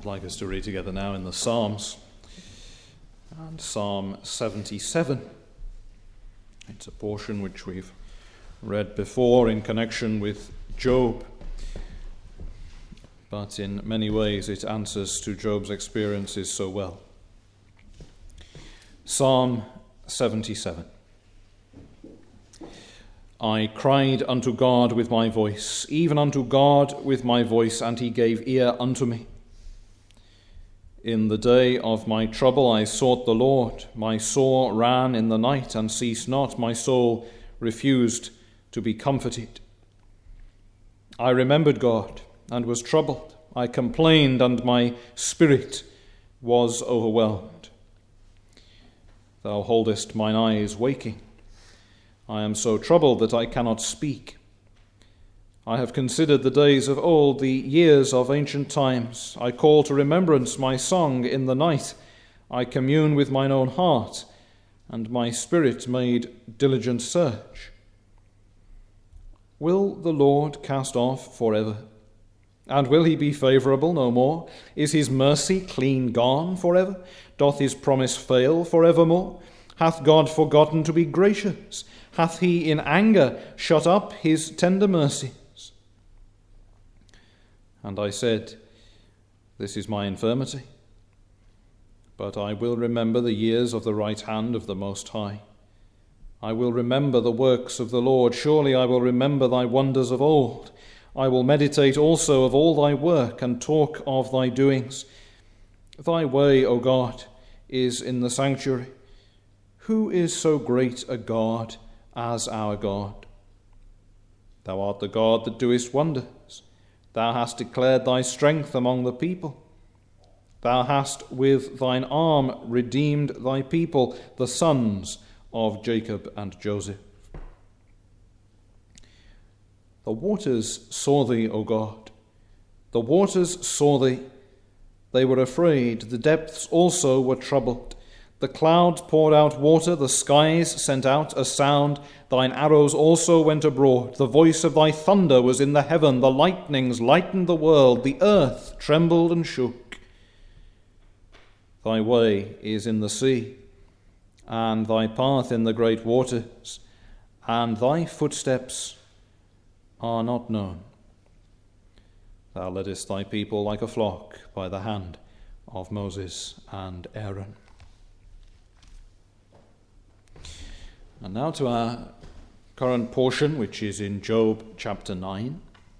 I'd like us to read together now in the Psalms, and Psalm 77. It's a portion which we've read before in connection with Job, but in many ways it answers to Job's experiences so well. Psalm 77. I cried unto God with my voice, even unto God with my voice, and he gave ear unto me. In the day of my trouble I sought the Lord. My sore ran in the night and ceased not. My soul refused to be comforted. I remembered God and was troubled. I complained, and my spirit was overwhelmed. Thou holdest mine eyes waking. I am so troubled that I cannot speak. I have considered the days of old, the years of ancient times. I call to remembrance my song in the night. I commune with mine own heart, and my spirit made diligent search. Will the Lord cast off forever? And will he be favourable no more? Is his mercy clean gone forever? Doth his promise fail forevermore? Hath God forgotten to be gracious? Hath he in anger shut up his tender mercies? And I said, This is my infirmity. But I will remember the years of the right hand of the Most High. I will remember the works of the Lord. Surely I will remember thy wonders of old. I will meditate also of all thy work, and talk of thy doings. Thy way, O God, is in the sanctuary. Who is so great a God as our God? Thou art the God that doest wonders. Thou hast declared thy strength among the people. Thou hast with thine arm redeemed thy people, the sons of Jacob and Joseph. The waters saw thee, O God. The waters saw thee. They were afraid. The depths also were troubled. The clouds poured out water, the skies sent out a sound. Thine arrows also went abroad. The voice of thy thunder was in the heaven. The lightnings lightened the world. The earth trembled and shook. Thy way is in the sea, and thy path in the great waters, and thy footsteps are not known. Thou leddest thy people like a flock by the hand of Moses and Aaron. And now to our current portion, which is in Job chapter 9.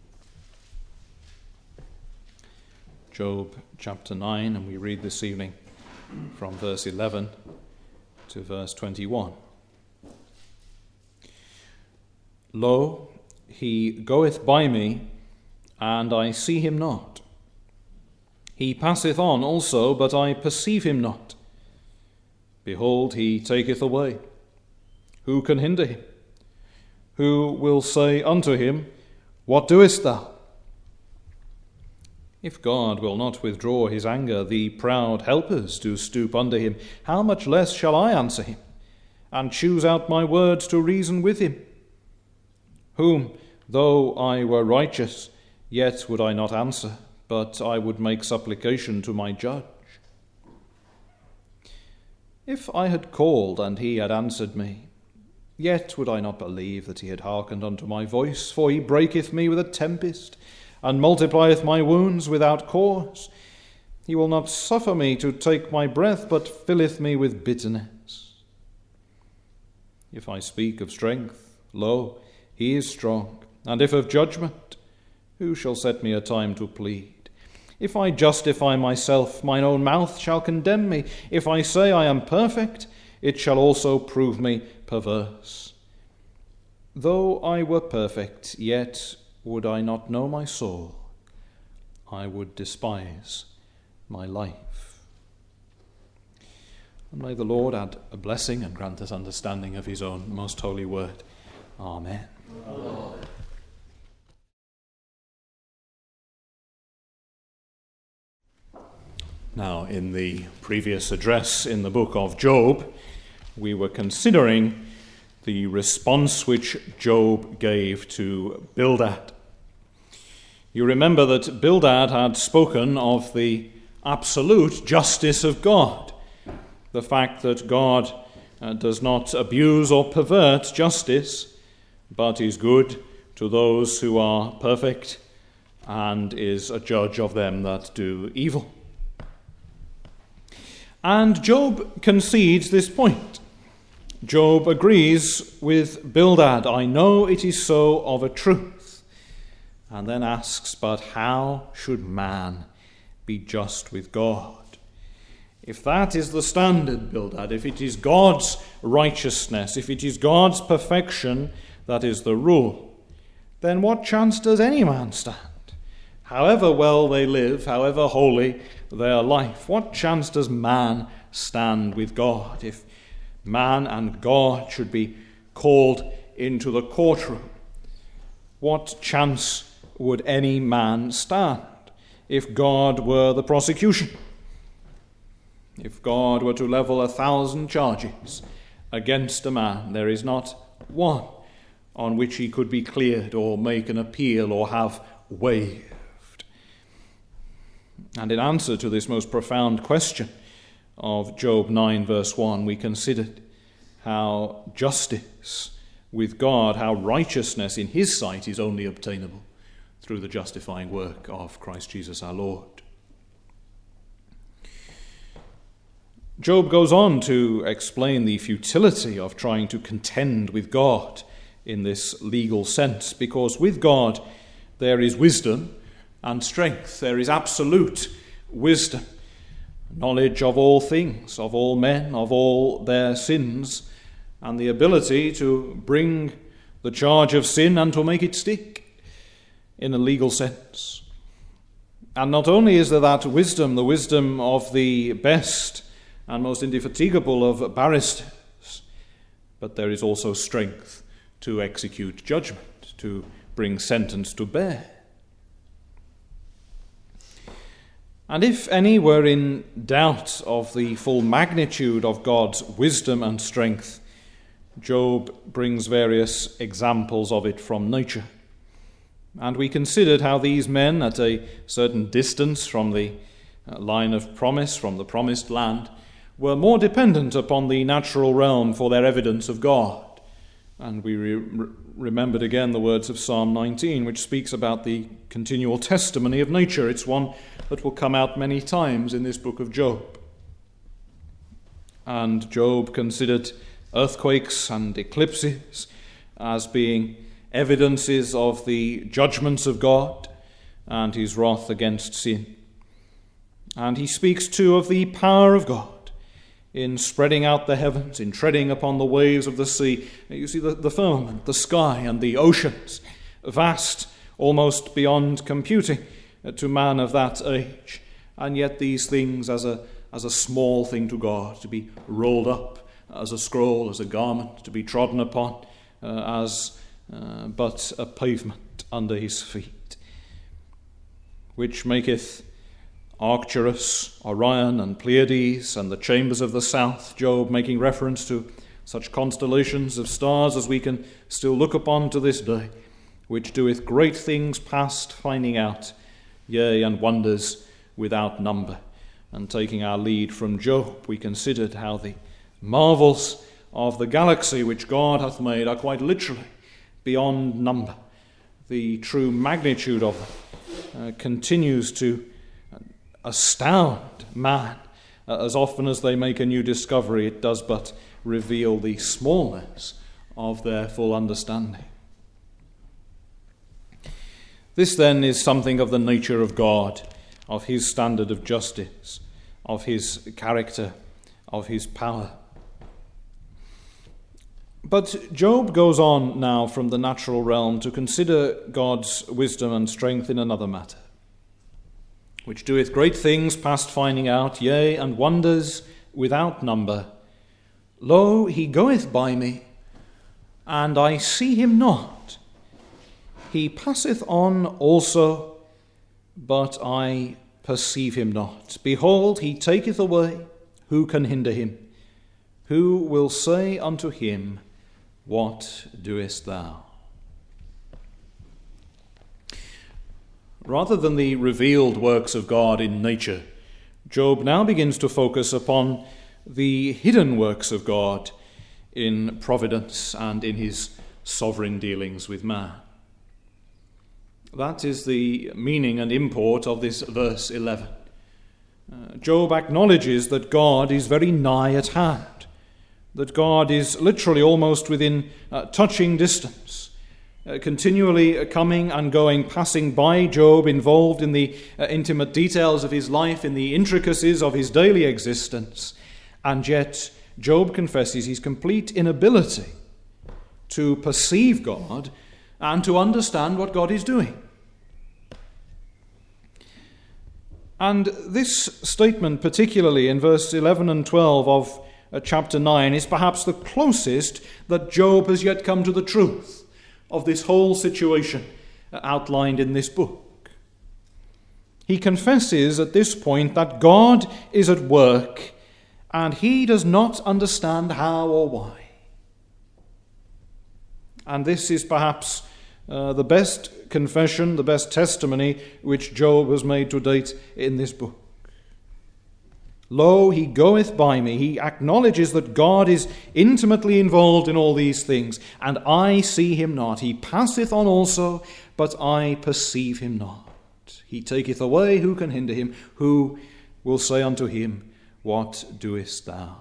Job chapter 9, and we read this evening from verse 11 to verse 21. Lo, he goeth by me, and I see him not. He passeth on also, but I perceive him not. Behold, he taketh away. Who can hinder him? Who will say unto him, What doest thou? If God will not withdraw his anger, the proud helpers do stoop under him. How much less shall I answer him, and choose out my words to reason with him? Whom, though I were righteous, yet would I not answer, but I would make supplication to my judge. If I had called, and he had answered me, yet would I not believe that he had hearkened unto my voice, for he breaketh me with a tempest, and multiplieth my wounds without cause. He will not suffer me to take my breath, but filleth me with bitterness. If I speak of strength, lo, he is strong, and if of judgment, who shall set me a time to plead? If I justify myself, mine own mouth shall condemn me. If I say I am perfect, it shall also prove me perverse. Though I were perfect, yet would I not know my soul. I would despise my life. And may the Lord add a blessing and grant us understanding of his own most holy word. Amen. Amen. Now, in the previous address in the book of Job, we were considering the response which Job gave to Bildad. You remember that Bildad had spoken of the absolute justice of God. The fact that God does not abuse or pervert justice, but is good to those who are perfect and is a judge of them that do evil. And Job concedes this point. Job agrees with Bildad, "I know it is so of a truth," and then asks, "But how should man be just with God?" If that is the standard, Bildad, if it is God's righteousness, if it is God's perfection that is the rule, then what chance does any man stand? However well they live, however holy their life, what chance does man stand with God if man and God should be called into the courtroom? What chance would any man stand if God were the prosecution? If God were to level 1,000 charges against a man, there is not one on which he could be cleared or make an appeal or have waived. And in answer to this most profound question of Job 9 verse 1, we considered how justice with God, how righteousness in his sight is only obtainable through the justifying work of Christ Jesus our Lord. Job goes on to explain the futility of trying to contend with God in this legal sense, because with God there is wisdom and strength. There is absolute wisdom, knowledge of all things, of all men, of all their sins, and the ability to bring the charge of sin and to make it stick in a legal sense. And not only is there that wisdom, the wisdom of the best and most indefatigable of barristers, but there is also strength to execute judgment, to bring sentence to bear. And if any were in doubt of the full magnitude of God's wisdom and strength, Job brings various examples of it from nature. And we considered how these men, at a certain distance from the line of promise, from the promised land, were more dependent upon the natural realm for their evidence of God. And we remembered again the words of Psalm 19, which speaks about the continual testimony of nature. It's one that will come out many times in this book of Job. And Job considered earthquakes and eclipses as being evidences of the judgments of God and his wrath against sin. And he speaks too of the power of God in spreading out the heavens, in treading upon the waves of the sea. You see the firmament, the sky, and the oceans, vast, almost beyond computing to man of that age. And yet these things as a small thing to God, to be rolled up as a scroll, as a garment, to be trodden upon as but a pavement under his feet, which maketh Arcturus, Orion, and Pleiades, and the chambers of the south, Job making reference to such constellations of stars as we can still look upon to this day, which doeth great things past finding out, yea, and wonders without number. And taking our lead from Job, we considered how the marvels of the galaxy which God hath made are quite literally beyond number. The true magnitude of them continues to astound man. As often as they make a new discovery, it does but reveal the smallness of their full understanding. This then is something of the nature of God, of his standard of justice, of his character, of his power. But Job goes on now from the natural realm to consider God's wisdom and strength in another matter, which doeth great things past finding out, yea, and wonders without number. Lo, he goeth by me, and I see him not. He passeth on also, but I perceive him not. Behold, he taketh away. Who can hinder him? Who will say unto him, What doest thou? Rather than the revealed works of God in nature, Job now begins to focus upon the hidden works of God in providence and in his sovereign dealings with man. That is the meaning and import of this verse 11. Job acknowledges that God is very nigh at hand, that God is literally almost within touching distance, continually coming and going, passing by Job, involved in the intimate details of his life, in the intricacies of his daily existence. And yet Job confesses his complete inability to perceive God and to understand what God is doing. And this statement, particularly in verse 11 and 12 of chapter 9, is perhaps the closest that Job has yet come to the truth of this whole situation outlined in this book. He confesses at this point that God is at work and he does not understand how or why. And this is perhaps the best confession, the best testimony which Job has made to date in this book. Lo, he goeth by me. He acknowledges that God is intimately involved in all these things, and I see him not. He passeth on also, but I perceive him not. He taketh away, who can hinder him? Who will say unto him, what doest thou?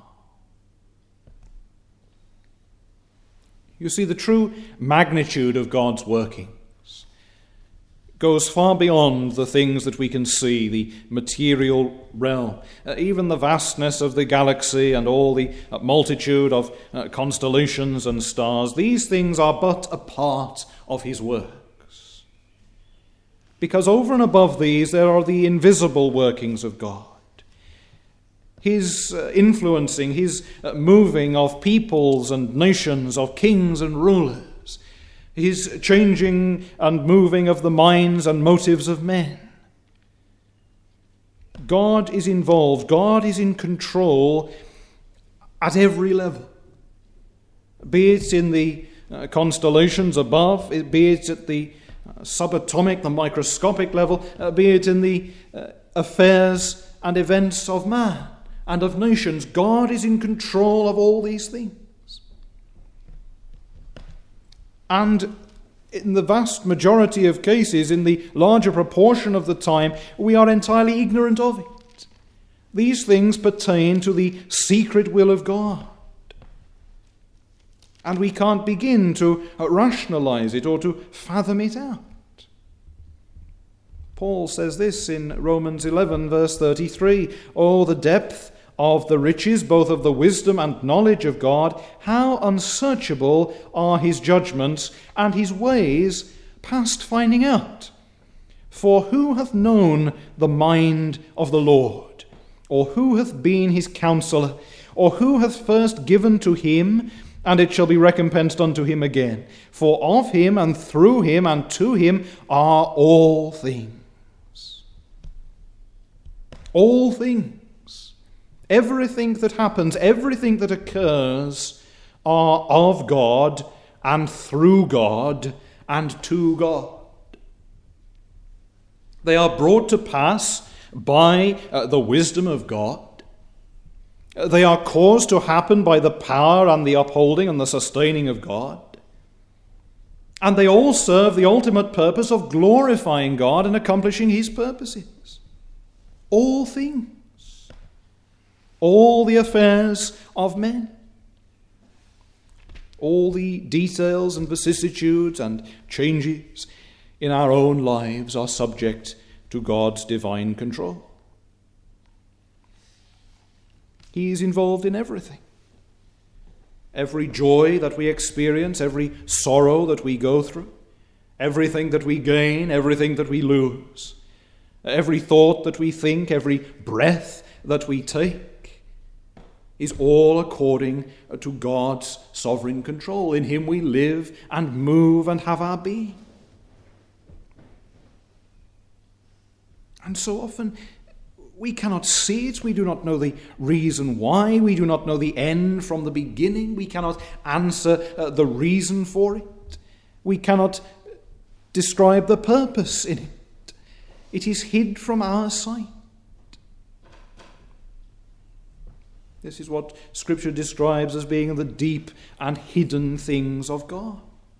You see, the true magnitude of God's workings goes far beyond the things that we can see, the material realm, even the vastness of the galaxy and all the multitude of constellations and stars. These things are but a part of his works. Because over and above these, there are the invisible workings of God. His influencing, his moving of peoples and nations, of kings and rulers, his changing and moving of the minds and motives of men. God is involved. God is in control at every level, be it in the constellations above, be it at the subatomic, the microscopic level, be it in the affairs and events of man and of nations. God is in control of all these things. And in the vast majority of cases, in the larger proportion of the time, we are entirely ignorant of it. These things pertain to the secret will of God. And we can't begin to rationalize it or to fathom it out. Paul says this in Romans 11, verse 33, "Oh, the depth of the riches, both of the wisdom and knowledge of God, how unsearchable are his judgments, and his ways past finding out. For who hath known the mind of the Lord? Or who hath been his counselor? Or who hath first given to him, and it shall be recompensed unto him again? For of him, and through him, and to him are all things." All things. Everything that happens, everything that occurs are of God and through God and to God. They are brought to pass by the wisdom of God. They are caused to happen by the power and the upholding and the sustaining of God. And they all serve the ultimate purpose of glorifying God and accomplishing his purposes. All things. All the affairs of men. All the details and vicissitudes and changes in our own lives are subject to God's divine control. He is involved in everything. Every joy that we experience, every sorrow that we go through, everything that we gain, everything that we lose, every thought that we think, every breath that we take, is all according to God's sovereign control. In him we live and move and have our being. And so often we cannot see it. We do not know the reason why. We do not know the end from the beginning. We cannot answer the reason for it. We cannot describe the purpose in it. It is hid from our sight. This is what Scripture describes as being the deep and hidden things of God.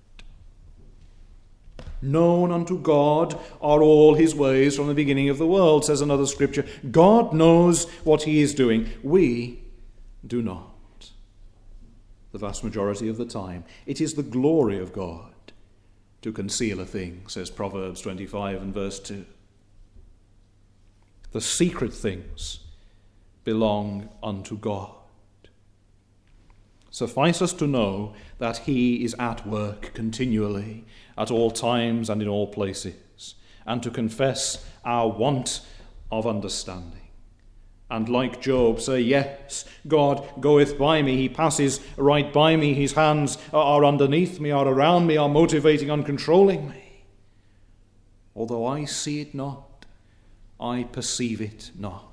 Known unto God are all his ways from the beginning of the world, says another Scripture. God knows what he is doing. We do not. The vast majority of the time. It is the glory of God to conceal a thing, says Proverbs 25 and verse 2. The secret things belong unto God. Suffice us to know that he is at work continually, at all times and in all places, and to confess our want of understanding. And like Job, say, yes, God goeth by me, he passes right by me, his hands are underneath me, are around me, are motivating and controlling me. Although I see it not, I perceive it not.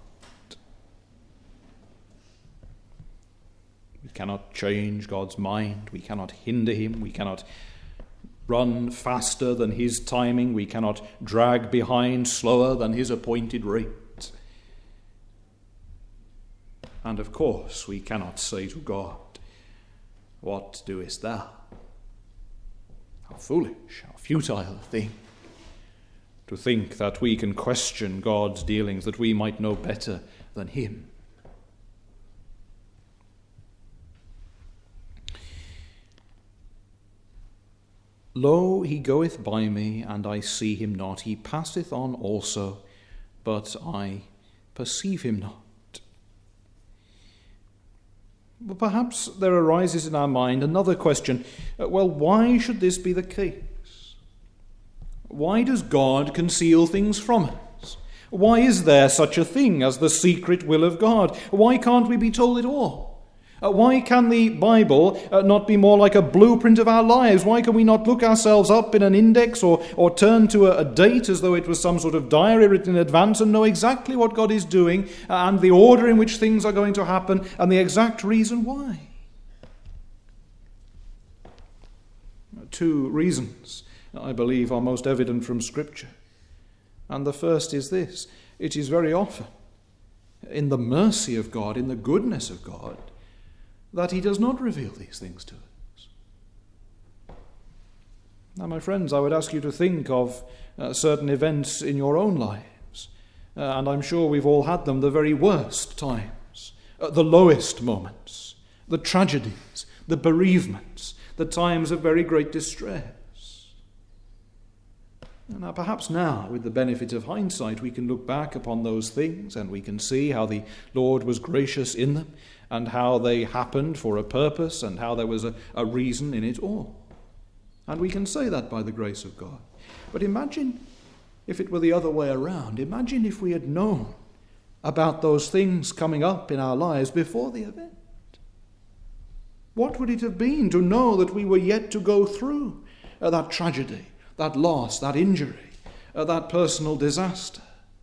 We cannot change God's mind, we cannot hinder him, we cannot run faster than his timing, we cannot drag behind slower than his appointed rate. And of course, we cannot say to God, what doest thou? How foolish, how futile a thing to think that we can question God's dealings, that we might know better than him. Lo, he goeth by me, and I see him not. He passeth on also, but I perceive him not. But perhaps there arises in our mind another question. Well, why should this be the case? Why does God conceal things from us? Why is there such a thing as the secret will of God? Why can't we be told it all? Why can the Bible not be more like a blueprint of our lives? Why can we not look ourselves up in an index or turn to a date as though it was some sort of diary written in advance and know exactly what God is doing and the order in which things are going to happen and the exact reason why? Two reasons, I believe, are most evident from Scripture. And the first is this: it is very often in the mercy of God, in the goodness of God, that he does not reveal these things to us. Now, my friends, I would ask you to think of certain events in your own lives, and I'm sure we've all had them, the very worst times, the lowest moments, the tragedies, the bereavements, the times of very great distress. Now, perhaps now, with the benefit of hindsight, we can look back upon those things and we can see how the Lord was gracious in them and how they happened for a purpose and how there was a reason in it all. And we can say that by the grace of God. But imagine if it were the other way around. Imagine if we had known about those things coming up in our lives before the event. What would it have been to know that we were yet to go through that tragedy, that loss, that injury, that personal disaster?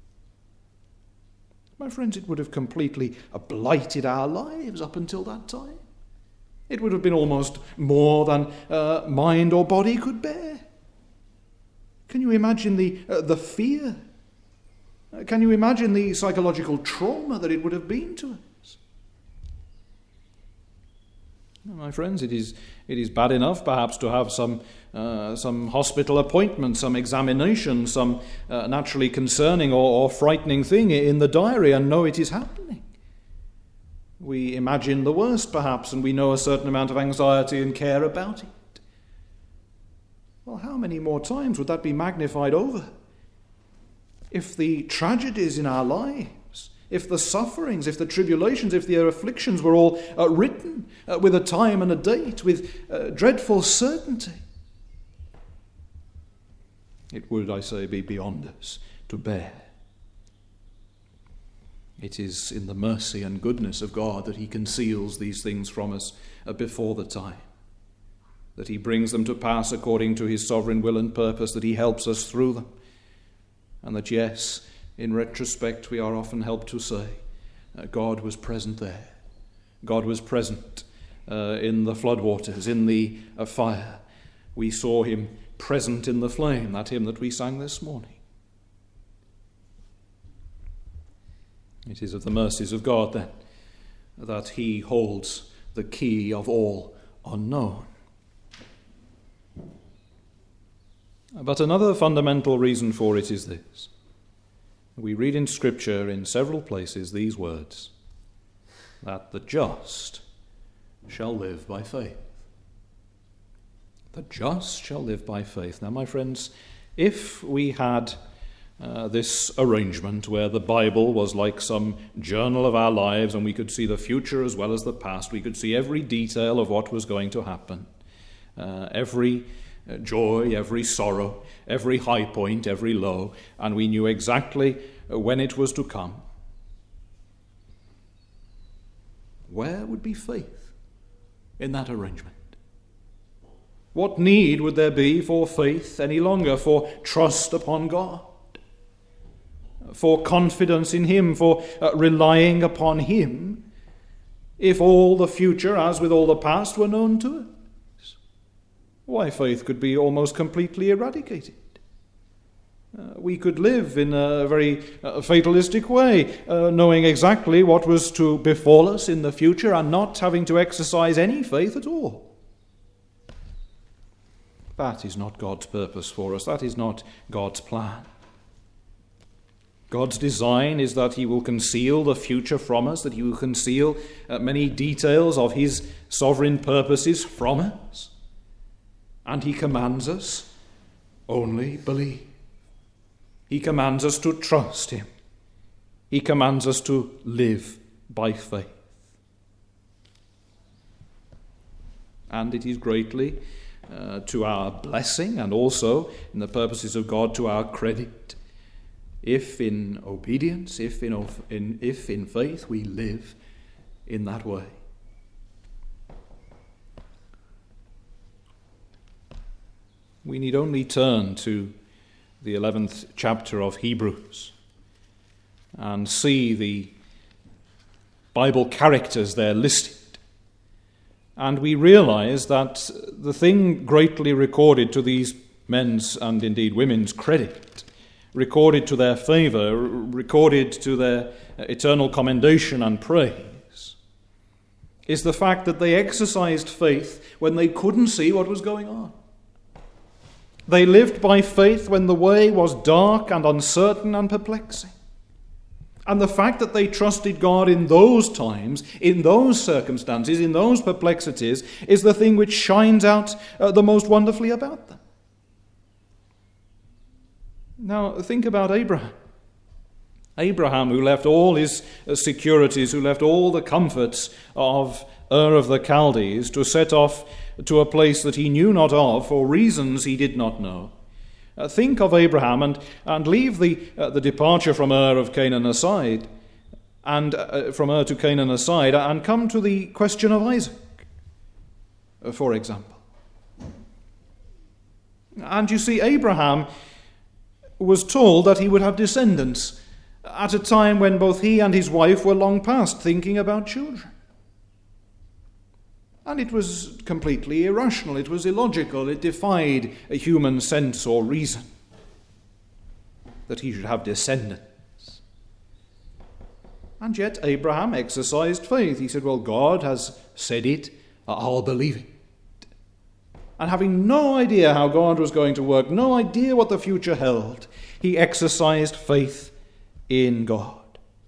My friends, it would have completely blighted our lives up until that time. It would have been almost more than mind or body could bear. Can you imagine the fear? Can you imagine the psychological trauma that it would have been to us? My friends, it is bad enough perhaps to have some hospital appointment, some examination, some naturally concerning or frightening thing in the diary and know it is happening. We imagine the worst perhaps and we know a certain amount of anxiety and care about it. Well, how many more times would that be magnified over? If the tragedies in our lives, if the sufferings, if the tribulations, if the afflictions were all written with a time and a date, with dreadful certainty, it would, I say, be beyond us to bear. It is in the mercy and goodness of God that he conceals these things from us before the time, that he brings them to pass according to his sovereign will and purpose, that he helps us through them, and that, yes, in retrospect, we are often helped to say, God was present there. God was present in the floodwaters, in the fire. We saw him present in the flame, that hymn that we sang this morning. It is of the mercies of God, then, that he holds the key of all unknown. But another fundamental reason for it is this. We read in Scripture in several places these words, that the just shall live by faith. The just shall live by faith. Now, my friends, if we had this arrangement where the Bible was like some journal of our lives and we could see the future as well as the past, we could see every detail of what was going to happen, every joy, every sorrow, every high point, every low, and we knew exactly when it was to come, where would be faith in that arrangement? What need would there be for faith any longer, for trust upon God, for confidence in Him, for relying upon Him, if all the future, as with all the past, were known to us? Why, faith could be almost completely eradicated. We could live in a very fatalistic way, knowing exactly what was to befall us in the future and not having to exercise any faith at all. That is not God's purpose for us. That is not God's plan. God's design is that He will conceal the future from us, that He will conceal many details of His sovereign purposes from us. And He commands us, only believe. He commands us to trust Him. He commands us to live by faith. And it is greatly to our blessing and also, in the purposes of God, to our credit, if in obedience, if in faith we live in that way. We need only turn to the 11th chapter of Hebrews and see the Bible characters there listed. And we realize that the thing greatly recorded to these men's and indeed women's credit, recorded to their favor, recorded to their eternal commendation and praise, is the fact that they exercised faith when they couldn't see what was going on. They lived by faith when the way was dark and uncertain and perplexing. And the fact that they trusted God in those times, in those circumstances, in those perplexities, is the thing which shines out the most wonderfully about them. Now, think about Abraham. Abraham, who left all his securities, who left all the comforts of Ur of the Chaldees to set off to a place that he knew not of for reasons he did not know. Think of Abraham and leave the departure from Ur of Canaan aside, and from Ur to Canaan aside, and come to the question of Isaac, for example. And you see, Abraham was told that he would have descendants at a time when both he and his wife were long past thinking about children. And it was completely irrational, it was illogical, it defied a human sense or reason that he should have descendants. And yet Abraham exercised faith. He said, well, God has said it, I'll believe it. And having no idea how God was going to work, no idea what the future held, he exercised faith in God.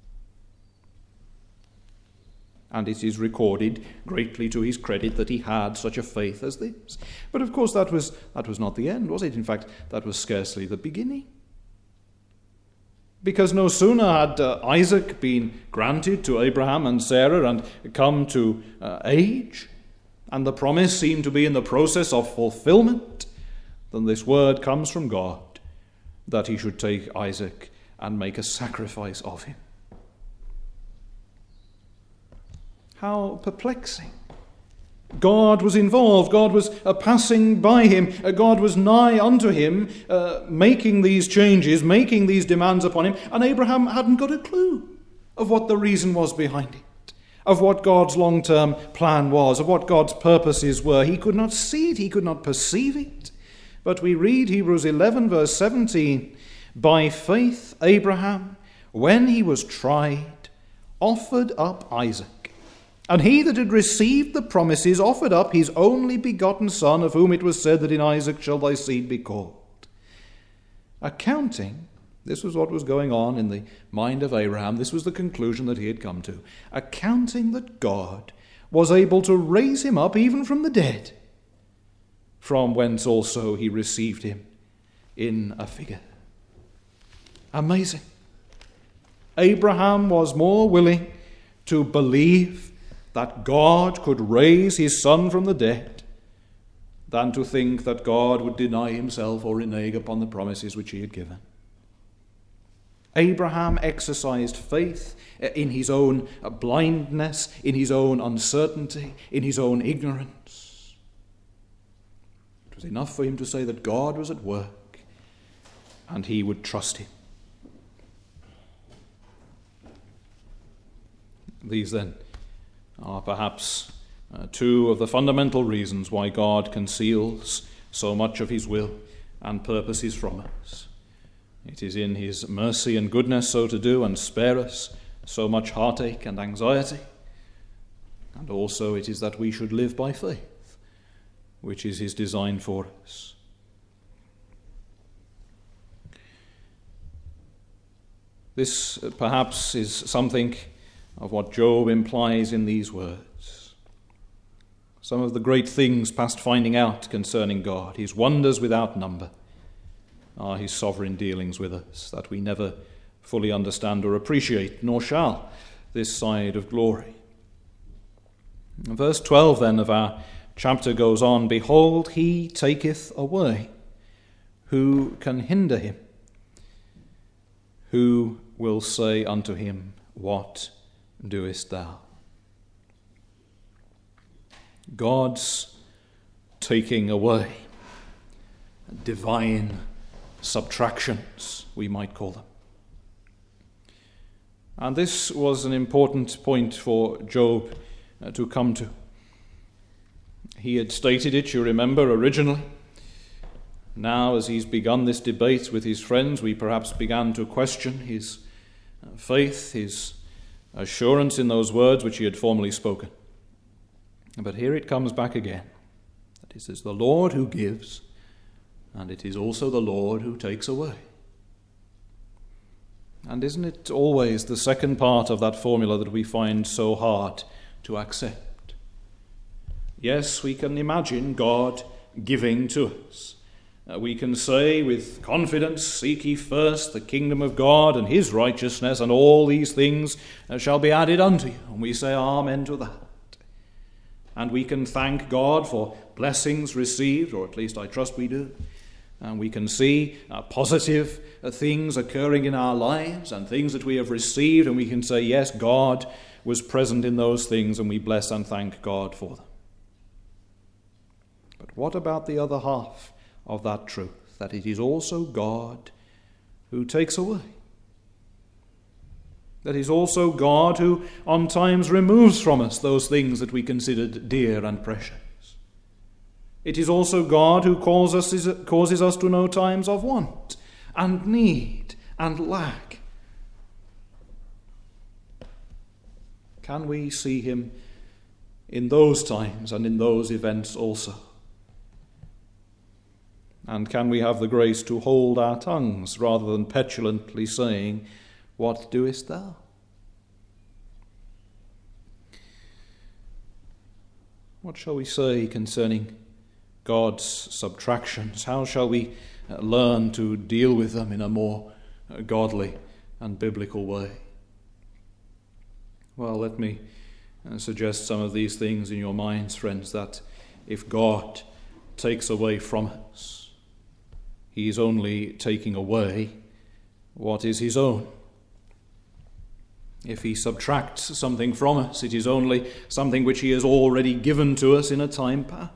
And it is recorded greatly to his credit that he had such a faith as this. But of course that was not the end, was it? In fact, that was scarcely the beginning. Because no sooner had Isaac been granted to Abraham and Sarah and come to age, and the promise seemed to be in the process of fulfillment, than this word comes from God that he should take Isaac and make a sacrifice of him. How perplexing. God was involved. God was passing by him. God was nigh unto him, making these changes, making these demands upon him. And Abraham hadn't got a clue of what the reason was behind it, of what God's long-term plan was, of what God's purposes were. He could not see it. He could not perceive it. But we read Hebrews 11, verse 17, by faith Abraham, when he was tried, offered up Isaac, And he that had received the promises offered up his only begotten son, of whom it was said that in Isaac shall thy seed be called. Accounting, this was what was going on in the mind of Abraham, this was the conclusion that he had come to, accounting that God was able to raise him up even from the dead, from whence also he received him in a figure. Amazing. Abraham was more willing to believe that God could raise his son from the dead than to think that God would deny himself or renege upon the promises which he had given. Abraham exercised faith in his own blindness, in his own uncertainty, in his own ignorance. It was enough for him to say that God was at work and he would trust him. These then are perhaps two of the fundamental reasons why God conceals so much of his will and purposes from us. It is in his mercy and goodness so to do and spare us so much heartache and anxiety. And also it is that we should live by faith, which is his design for us. This perhaps is something of what Job implies in these words. Some of the great things past finding out concerning God, his wonders without number, are his sovereign dealings with us, that we never fully understand or appreciate, nor shall, this side of glory. Verse 12 then of our chapter goes on, "Behold, he taketh away. Who can hinder him? Who will say unto him, What doest thou?" God's taking away, divine subtractions, we might call them. And this was an important point for Job to come to. He had stated it, you remember, originally. Now, as he's begun this debate with his friends, we perhaps began to question his faith, his assurance in those words which he had formerly spoken. But here it comes back again. That it is the Lord who gives, and it is also the Lord who takes away. And isn't it always the second part of that formula that we find so hard to accept? Yes, we can imagine God giving to us. We can say with confidence, "Seek ye first the kingdom of God and his righteousness, and all these things shall be added unto you." And we say amen to that. And we can thank God for blessings received, or at least I trust we do. And we can see positive things occurring in our lives and things that we have received, and we can say, yes, God was present in those things, and we bless and thank God for them. But what about the other half of that truth, that it is also God who takes away? That is also God who on times removes from us those things that we considered dear and precious. It is also God who causes us to know times of want and need and lack. Can we see him in those times and in those events also? And can we have the grace to hold our tongues rather than petulantly saying, "What doest thou?" What shall we say concerning God's subtractions? How shall we learn to deal with them in a more godly and biblical way? Well, let me suggest some of these things in your minds, friends, that if God takes away from us, he is only taking away what is his own. If he subtracts something from us, it is only something which he has already given to us in a time past.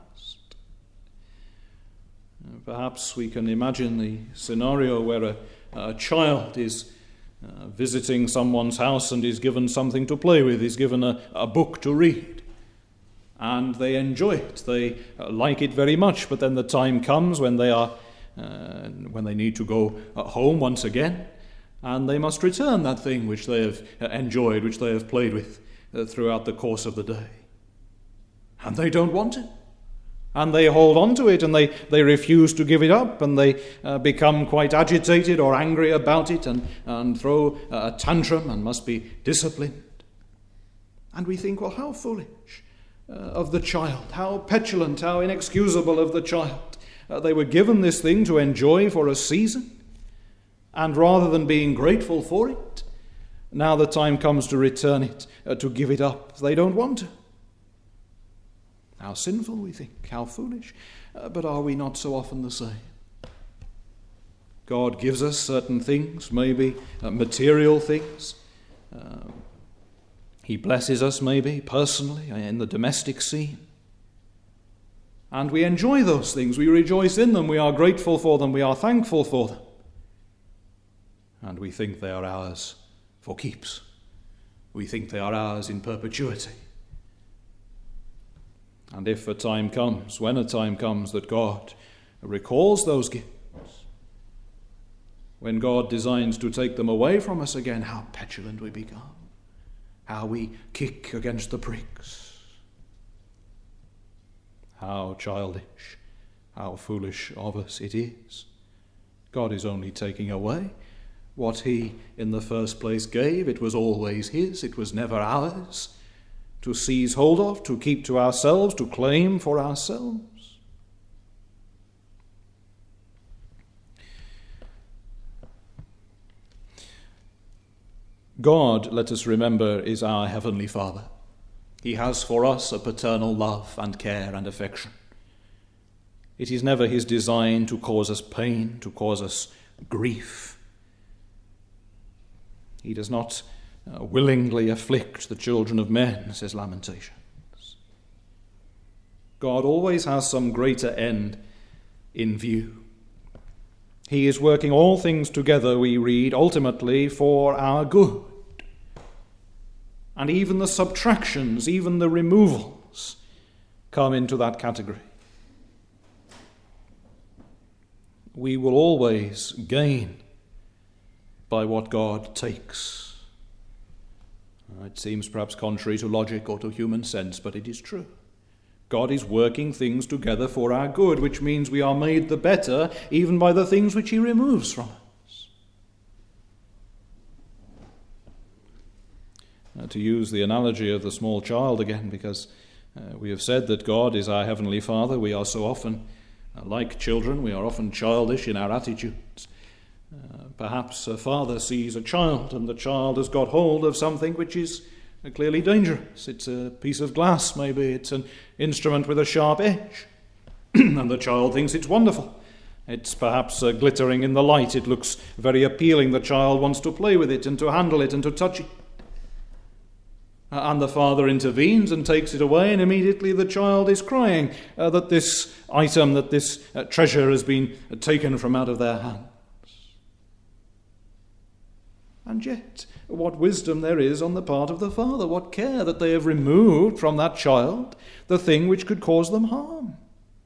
Perhaps we can imagine the scenario where a child is visiting someone's house and is given something to play with, is given a book to read. And they enjoy it, they like it very much, but then the time comes when they need to go home once again, and they must return that thing which they have enjoyed, which they have played with throughout the course of the day. And they don't want it. And they hold on to it, and they refuse to give it up, and they become quite agitated or angry about it, and throw a tantrum and must be disciplined. And we think, well, how foolish of the child, how petulant, how inexcusable of the child. They were given this thing to enjoy for a season, and rather than being grateful for it, now the time comes to return it, to give it up. They don't want to. How sinful, we think, how foolish. But are we not so often the same? God gives us certain things, maybe material things. He blesses us maybe personally in the domestic scene. And we enjoy those things, we rejoice in them, we are grateful for them, we are thankful for them. And we think they are ours for keeps. We think they are ours in perpetuity. And if a time comes, when a time comes that God recalls those gifts, when God designs to take them away from us again, how petulant we become, how we kick against the pricks, how childish, how foolish of us it is. God is only taking away what he in the first place gave. It was always his, it was never ours, to seize hold of, to keep to ourselves, to claim for ourselves. God, let us remember, is our Heavenly Father. He has for us a paternal love and care and affection. It is never his design to cause us pain, to cause us grief. He does not willingly afflict the children of men, says Lamentations. God always has some greater end in view. He is working all things together, we read, ultimately for our good. And even the subtractions, even the removals, come into that category. We will always gain by what God takes. It seems perhaps contrary to logic or to human sense, but it is true. God is working things together for our good, which means we are made the better even by the things which he removes from us. To use the analogy of the small child again, because we have said that God is our Heavenly Father, we are so often like children, we are often childish in our attitudes. Perhaps a father sees a child, and the child has got hold of something which is clearly dangerous. It's a piece of glass, maybe. It's an instrument with a sharp edge. And the child thinks it's wonderful. It's perhaps glittering in the light. It looks very appealing. The child wants to play with it and to handle it and to touch it. And the father intervenes and takes it away, and immediately the child is crying that this item, that this treasure has been taken from out of their hands. And yet, what wisdom there is on the part of the father, what care that they have removed from that child the thing which could cause them harm.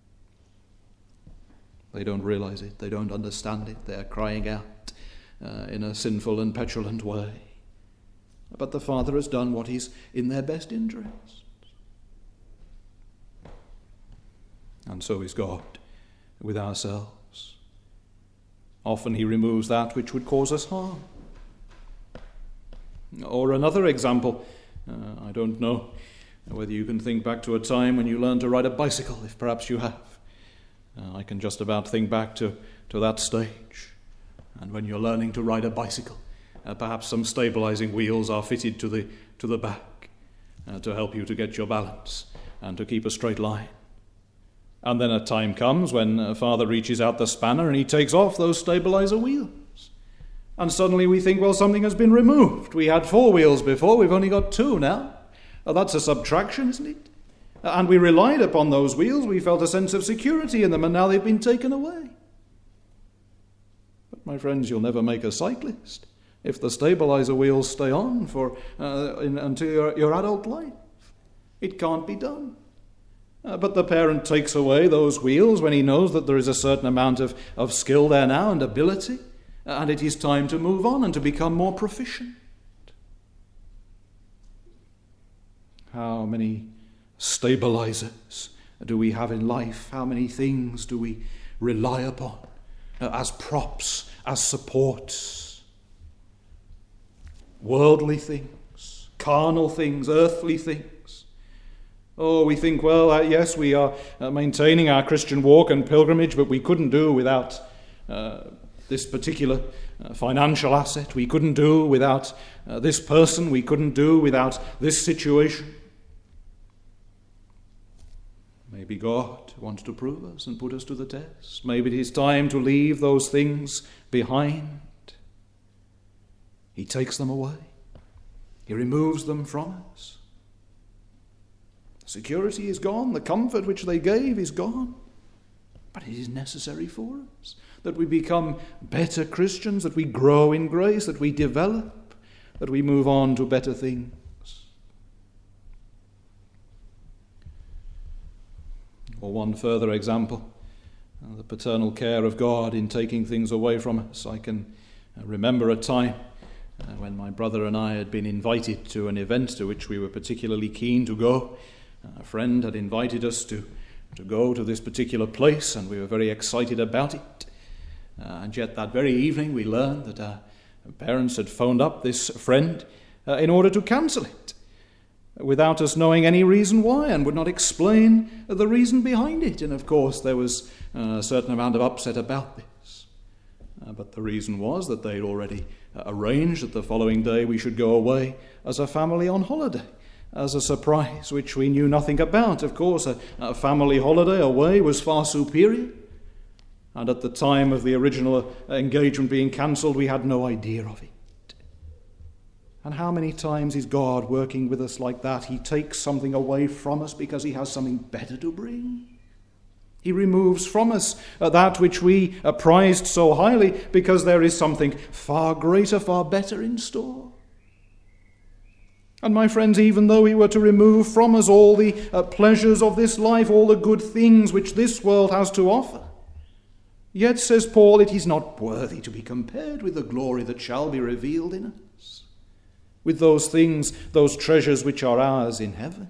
They don't realize it, they don't understand it, they are crying out in a sinful and petulant way. But the father has done what is in their best interest. And so is God with ourselves. Often he removes that which would cause us harm. Or another example, I don't know whether you can think back to a time when you learned to ride a bicycle, if perhaps you have. I can just about think back to that stage. And when you're learning to ride a bicycle, perhaps some stabilizing wheels are fitted to the back to help you to get your balance and to keep a straight line. And then a time comes when father reaches out the spanner and he takes off those stabilizer wheels. And suddenly we think, well, something has been removed. We had 4 wheels before, we've only got 2 now. That's a subtraction, isn't it? And we relied upon those wheels, we felt a sense of security in them, and now they've been taken away. But my friends, you'll never make a cyclist if the stabilizer wheels stay on until your adult life. It can't be done. But the parent takes away those wheels when he knows that there is a certain amount of skill there now and ability. And it is time to move on and to become more proficient. How many stabilizers do we have in life? How many things do we rely upon as props, as supports? Worldly things, carnal things, earthly things. Oh, we think, well, yes, we are maintaining our Christian walk and pilgrimage, but we couldn't do without this particular financial asset. We couldn't do without this person. We couldn't do without this situation. Maybe God wants to prove us and put us to the test. Maybe it is time to leave those things behind. He takes them away. He removes them from us. Security is gone. The comfort which they gave is gone. But it is necessary for us that we become better Christians, that we grow in grace, that we develop, that we move on to better things. Or one further example, the paternal care of God in taking things away from us. I can remember a time when my brother and I had been invited to an event to which we were particularly keen to go. A friend had invited us to go to this particular place, and we were very excited about it. And yet that very evening we learned that our parents had phoned up this friend in order to cancel it, without us knowing any reason why, and would not explain the reason behind it. And of course there was a certain amount of upset about this. But the reason was that they'd already arranged that the following day we should go away as a family on holiday, as a surprise which we knew nothing about. Of course, a family holiday away was far superior. And at the time of the original engagement being cancelled, we had no idea of it. And how many times is God working with us like that? He takes something away from us because he has something better to bring. He removes from us that which we prized so highly because there is something far greater, far better in store. And my friends, even though he were to remove from us all the pleasures of this life, all the good things which this world has to offer, yet, says Paul, it is not worthy to be compared with the glory that shall be revealed in us, with those things, those treasures which are ours in heaven.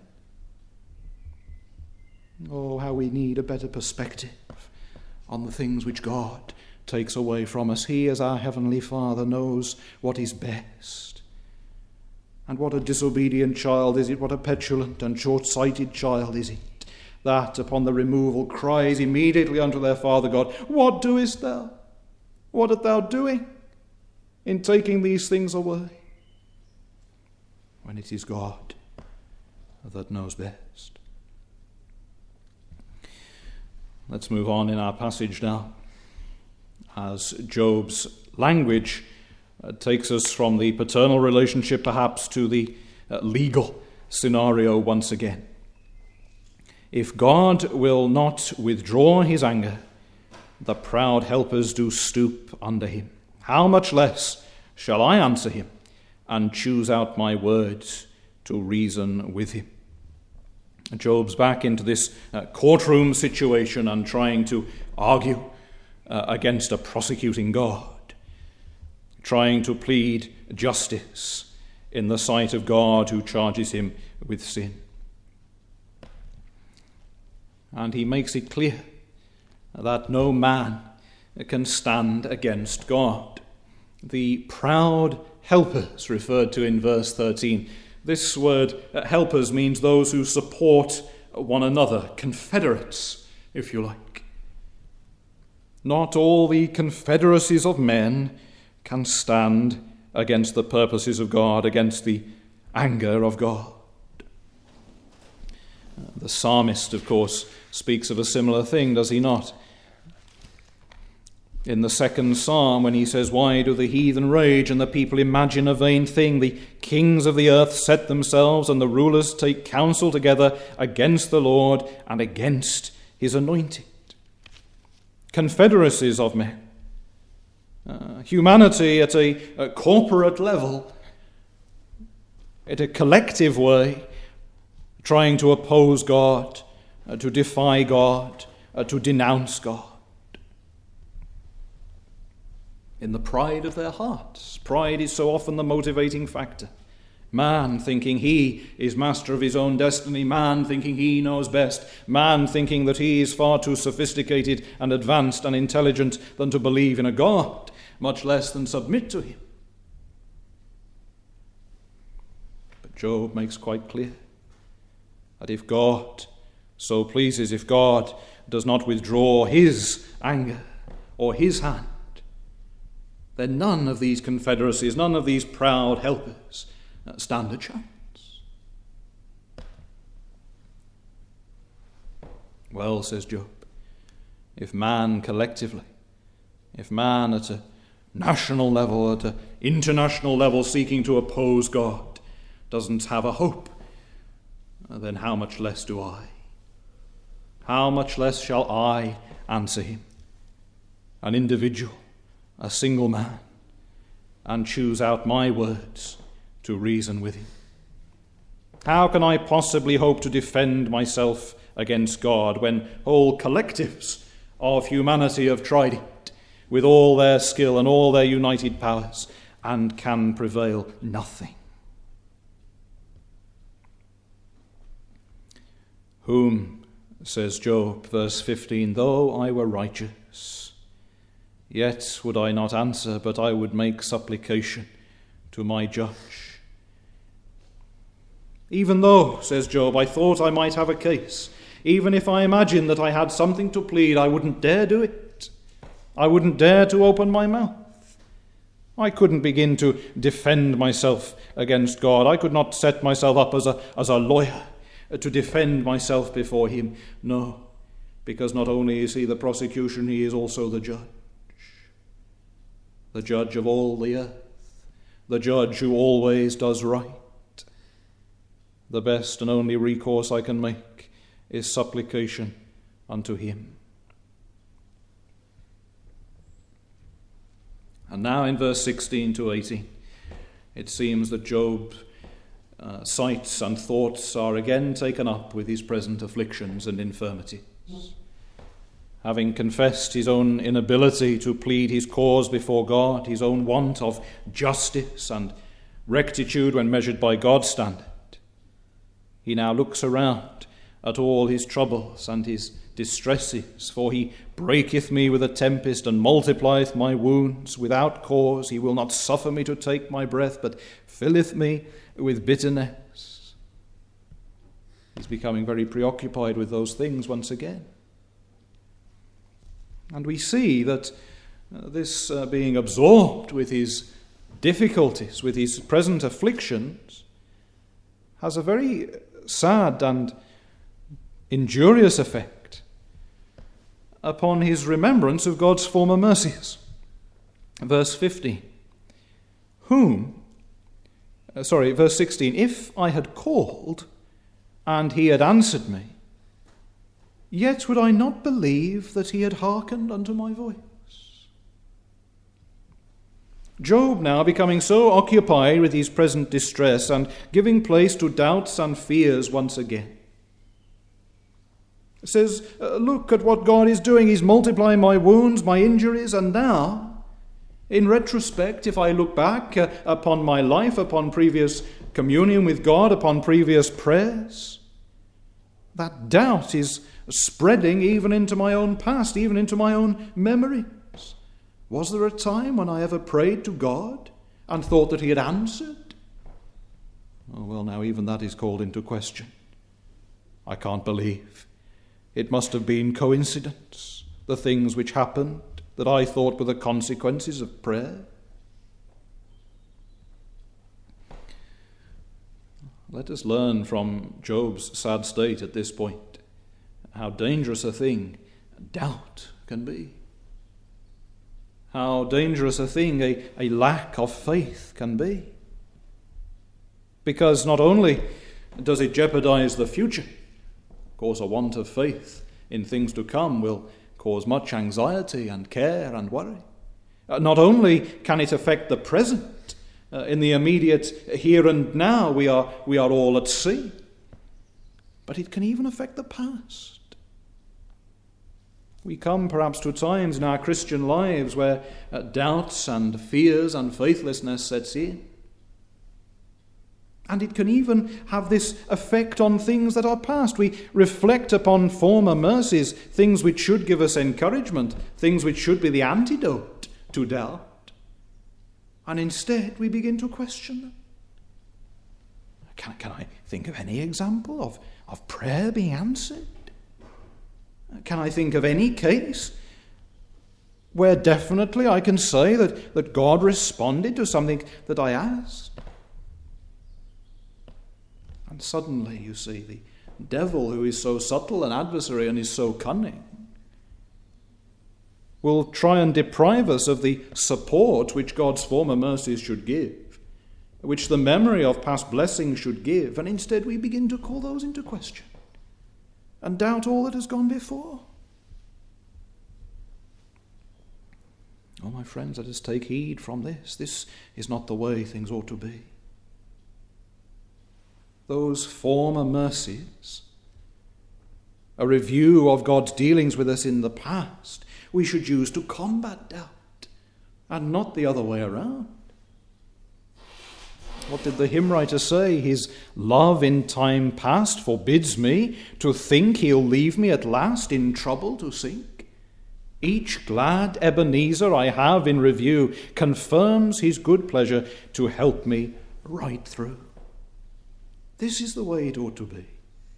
Oh, how we need a better perspective on the things which God takes away from us. He, as our Heavenly Father, knows what is best. And what a disobedient child is it, what a petulant and short-sighted child is it, that upon the removal cries immediately unto their Father God, "What doest thou? What art thou doing in taking these things away?" When it is God that knows best. Let's move on in our passage now, as Job's language takes us from the paternal relationship perhaps to the legal scenario once again. If God will not withdraw his anger, the proud helpers do stoop under him. How much less shall I answer him and choose out my words to reason with him? Job's back into this courtroom situation and trying to argue against a prosecuting God, trying to plead justice in the sight of God who charges him with sin. And he makes it clear that no man can stand against God. The proud helpers referred to in verse 13. This word helpers means those who support one another, confederates, if you like. Not all the confederacies of men can stand against the purposes of God, against the anger of God. The psalmist, of course, speaks of a similar thing, does he not? In the second psalm, when he says, "Why do the heathen rage and the people imagine a vain thing? The kings of the earth set themselves and the rulers take counsel together against the Lord and against his anointed." Confederacies of men. Humanity at a corporate level, in a collective way, trying to oppose God, to defy God, to denounce God. In the pride of their hearts. Pride is so often the motivating factor Man thinking he is master of his own destiny, man thinking he knows best, man thinking that he is far too sophisticated and advanced and intelligent than to believe in a God, much less than submit to him. But Job makes quite clear that if God so pleases, if God does not withdraw his anger or his hand, then none of these confederacies, none of these proud helpers stand a chance. Well, says Job, if man collectively, if man at a national level, at an international level seeking to oppose God doesn't have a hope, then how much less do I? How much less shall I answer him, an individual, a single man, and choose out my words to reason with him? How can I possibly hope to defend myself against God when whole collectives of humanity have tried it with all their skill and all their united powers and can prevail nothing? Whom, says Job, verse 15, though I were righteous, yet would I not answer, but I would make supplication to my judge. Even though, says Job, I thought I might have a case, even if I imagined that I had something to plead, I wouldn't dare do it. I wouldn't dare to open my mouth. I couldn't begin to defend myself against God. I could not set myself up as a lawyer to defend myself before him. No, because not only is he the prosecution, he is also the judge of all the earth, the judge who always does right. The best and only recourse I can make is supplication unto him. And now in verse 16 to 18, it seems that Job's sights and thoughts are again taken up with his present afflictions and infirmities. Having confessed his own inability to plead his cause before God, his own want of justice and rectitude when measured by God's standard, he now looks around at all his troubles and his distresses. For he breaketh me with a tempest and multiplieth my wounds without cause. He will not suffer me to take my breath, but filleth me with bitterness. He's becoming very preoccupied with those things once again. And we see that this being absorbed with his difficulties, with his present afflictions, has a very sad and injurious effect upon his remembrance of God's former mercies. Verse 15. Verse 16. If I had called and he had answered me, yet would I not believe that he had hearkened unto my voice. Job now becoming so occupied with his present distress and giving place to doubts and fears once again, says, look at what God is doing. He's multiplying my wounds, my injuries, and now, in retrospect, if I look back upon my life, upon previous communion with God, upon previous prayers, that doubt is spreading even into my own past, even into my own memories. Was there a time when I ever prayed to God and thought that he had answered? Oh, well, now even that is called into question. I can't believe. It must have been coincidence, the things which happened that I thought were the consequences of prayer. Let us learn from Job's sad state at this point how dangerous a thing doubt can be. How dangerous a thing a lack of faith can be. Because not only does it jeopardize the future, of course a want of faith in things to come will cause much anxiety and care and worry. Not only can it affect the present, in the immediate here and now we are all at sea, but it can even affect the past. We come perhaps to times in our Christian lives where doubts and fears and faithlessness sets in. And it can even have this effect on things that are past. We reflect upon former mercies, things which should give us encouragement, things which should be the antidote to doubt. And instead we begin to question them. Can I think of any example of prayer being answered? Can I think of any case where definitely I can say that God responded to something that I asked? And suddenly, you see, the devil, who is so subtle an adversary and is so cunning, will try and deprive us of the support which God's former mercies should give, which the memory of past blessings should give, and instead we begin to call those into question and doubt all that has gone before. Oh, my friends, let us take heed from this. This is not the way things ought to be. Those former mercies, a review of God's dealings with us in the past, we should use to combat doubt, and not the other way around. What did the hymn writer say? His love in time past forbids me to think he'll leave me at last in trouble to sink. Each glad Ebenezer I have in review confirms his good pleasure to help me right through. This is the way it ought to be.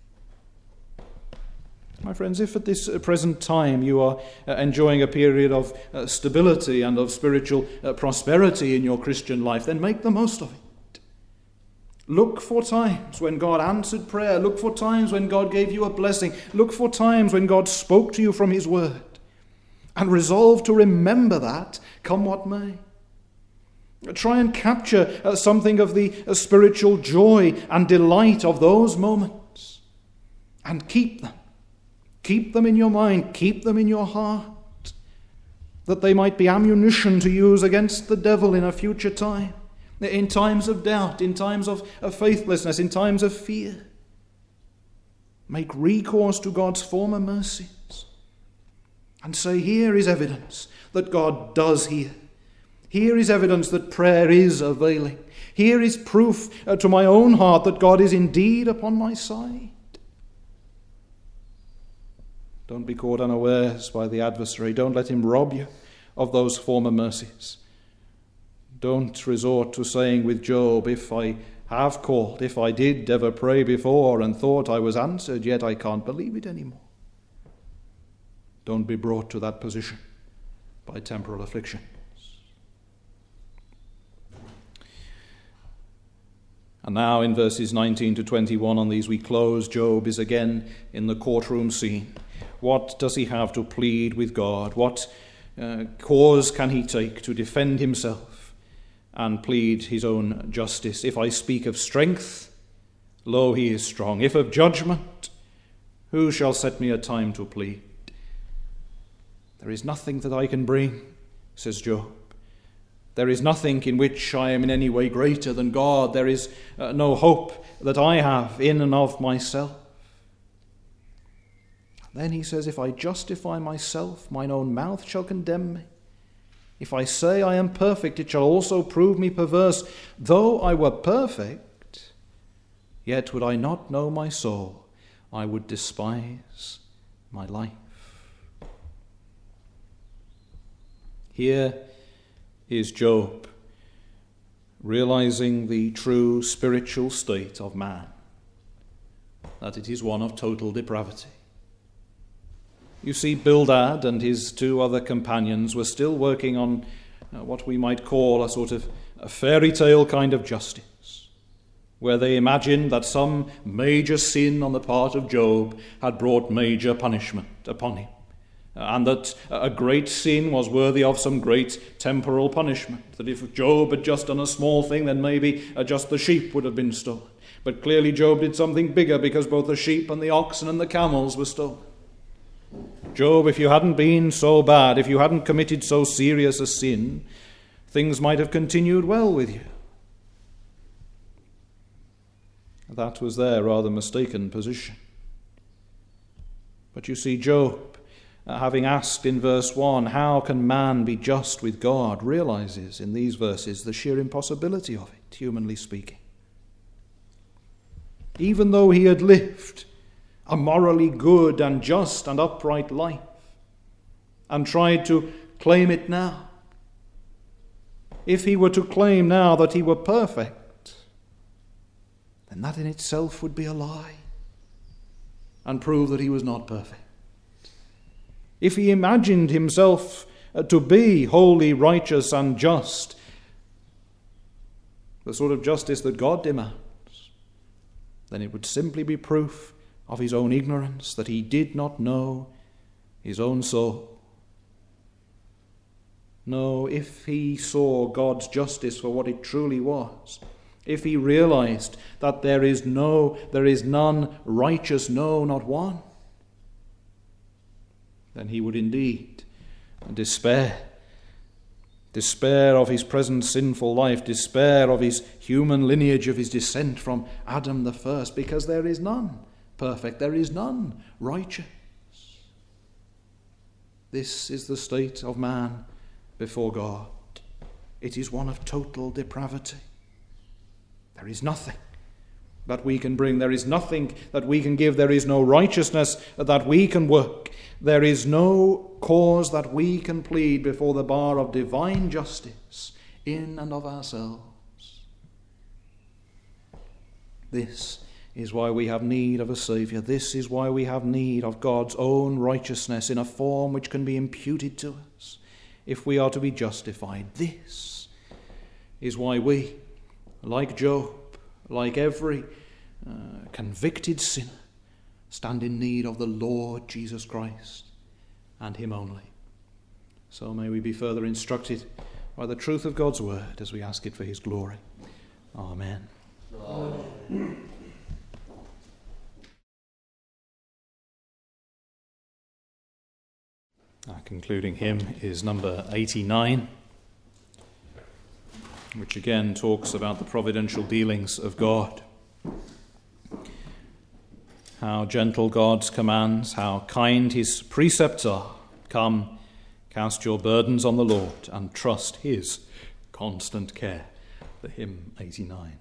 My friends, if at this present time you are enjoying a period of stability and of spiritual prosperity in your Christian life, then make the most of it. Look for times when God answered prayer. Look for times when God gave you a blessing. Look for times when God spoke to you from his word. And resolve to remember that, come what may. Try and capture something of the spiritual joy and delight of those moments. And keep them. Keep them in your mind. Keep them in your heart. That they might be ammunition to use against the devil in a future time. In times of doubt, in times of faithlessness, in times of fear. Make recourse to God's former mercies. And say, here is evidence that God does hear. Here is evidence that prayer is availing. Here is proof to my own heart that God is indeed upon my side. Don't be caught unawares by the adversary. Don't let him rob you of those former mercies. Don't resort to saying with Job, if I have called, if I did ever pray before and thought I was answered, yet I can't believe it anymore. Don't be brought to that position by temporal affliction. And now in verses 19 to 21, on these we close. Job is again in the courtroom scene. What does he have to plead with God? What cause can he take to defend himself and plead his own justice? If I speak of strength, lo, he is strong. If of judgment, who shall set me a time to plead? There is nothing that I can bring, says Job. There is nothing in which I am in any way greater than God. There is no hope that I have in and of myself. Then he says, if I justify myself, mine own mouth shall condemn me. If I say I am perfect, it shall also prove me perverse. Though I were perfect, yet would I not know my soul. I would despise my life. Here is Job, realizing the true spiritual state of man, that it is one of total depravity. You see, Bildad and his two other companions were still working on what we might call a sort of a fairy tale kind of justice, where they imagined that some major sin on the part of Job had brought major punishment upon him, and that a great sin was worthy of some great temporal punishment, that if Job had just done a small thing, then maybe just the sheep would have been stolen. But clearly Job did something bigger, because both the sheep and the oxen and the camels were stolen. Job, if you hadn't been so bad, if you hadn't committed so serious a sin, things might have continued well with you. That was their rather mistaken position. But you see, Job, having asked in verse 1, how can man be just with God, realizes in these verses the sheer impossibility of it, humanly speaking. even though he had lived a morally good and just and upright life, and tried to claim it now. If he were to claim now that he were perfect, then that in itself would be a lie and prove that he was not perfect. If he imagined himself to be holy, righteous, and just, the sort of justice that God demands, then it would simply be proof of his own ignorance, that he did not know his own soul. No, if he saw God's justice for what it truly was, if he realized that there is none righteous, no, not one, then he would indeed despair of his present sinful life, despair of his human lineage, of his descent from Adam the first, because there is none perfect, there is none righteous. This is the state of man before God. It is one of total depravity. There is nothing that we can bring. There is nothing that we can give. There is no righteousness that we can work. There is no cause that we can plead before the bar of divine justice in and of ourselves. This is why we have need of a Saviour. This is why we have need of God's own righteousness in a form which can be imputed to us if we are to be justified. This is why we, like Job, like every convicted sinner, stand in need of the Lord Jesus Christ and him only. So may we be further instructed by the truth of God's word as we ask it for his glory. Amen. Amen. Our concluding hymn is number 89, which again talks about the providential dealings of God. How gentle God's commands, how kind his precepts are. Come, cast your burdens on the Lord and trust his constant care. The hymn 89.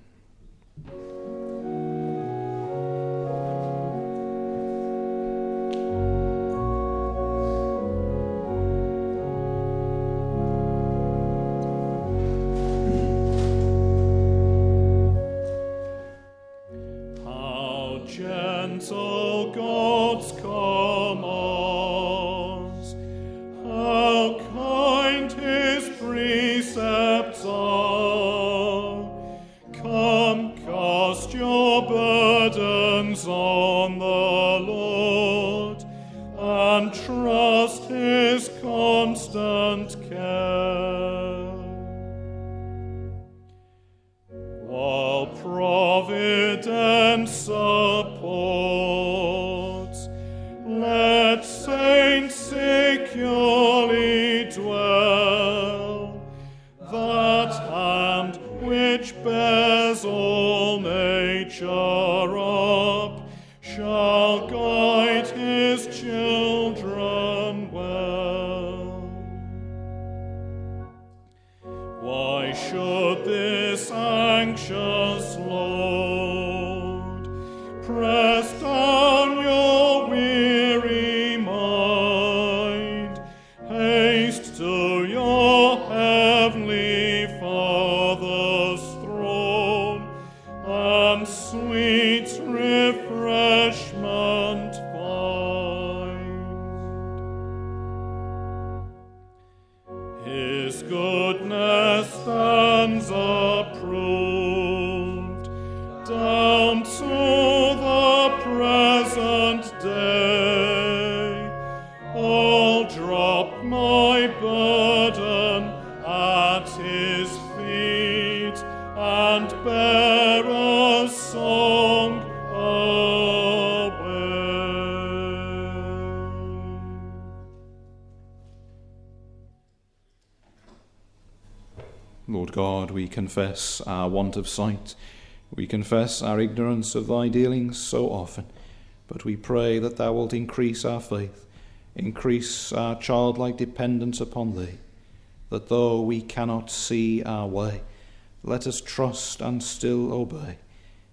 Lord God, we confess our want of sight. We confess our ignorance of thy dealings so often. But we pray that thou wilt increase our faith, increase our childlike dependence upon thee, that though we cannot see our way, let us trust and still obey,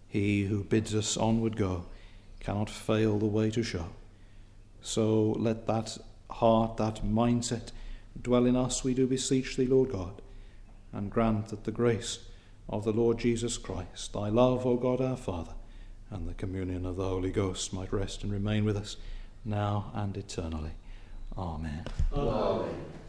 He who bids us onward go cannot fail the way to show. So let that heart, that mindset, dwell in us, we do beseech thee, Lord God, and grant that the grace of the Lord Jesus Christ, thy love, O God our Father, and the communion of the Holy Ghost might rest and remain with us now and eternally. Amen. Amen.